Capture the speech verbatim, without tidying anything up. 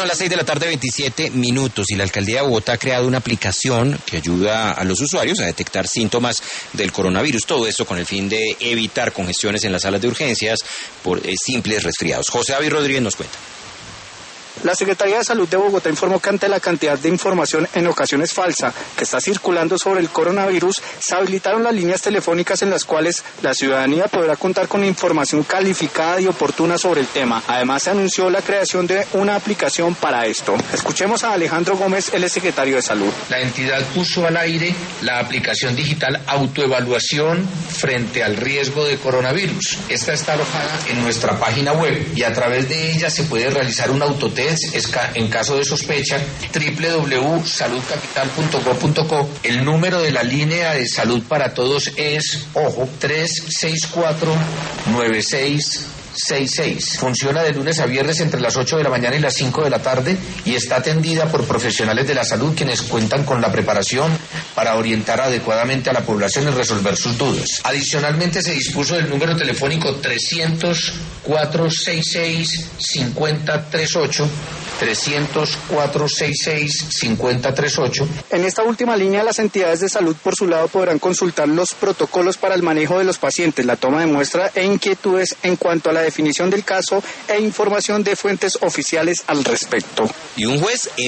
Son las seis de la tarde, veintisiete minutos, y la Alcaldía de Bogotá ha creado una aplicación que ayuda a los usuarios a detectar síntomas del coronavirus. Todo esto con el fin de evitar congestiones en las salas de urgencias por eh, simples resfriados. José David Rodríguez nos cuenta. La Secretaría de Salud de Bogotá informó que ante la cantidad de información en ocasiones falsa que está circulando sobre el coronavirus, se habilitaron las líneas telefónicas en las cuales la ciudadanía podrá contar con información calificada y oportuna sobre el tema. Además, se anunció la creación de una aplicación para esto. Escuchemos a Alejandro Gómez, el secretario de Salud. La entidad puso al aire la aplicación digital Autoevaluación frente al riesgo de coronavirus. Esta está alojada en nuestra página web y a través de ella se puede realizar un autotest en caso de sospecha. doble u doble u doble u punto salud capital punto go punto co. El número de la línea de salud para todos es, ojo, tres seis cuatro nueve seis seis seis. Funciona de lunes a viernes entre las ocho de la mañana y las cinco de la tarde y está atendida por profesionales de la salud quienes cuentan con la preparación para orientar adecuadamente a la población y resolver sus dudas. Adicionalmente se dispuso del número telefónico trescientos cuatro sesenta y seis cincuenta treinta y ocho, trescientos cuatro sesenta y seis cincuenta treinta y ocho. En esta última línea, las entidades de salud por su lado podrán consultar los protocolos para el manejo de los pacientes, la toma de muestra e inquietudes en cuanto a la definición del caso e información de fuentes oficiales al respecto. Y un juez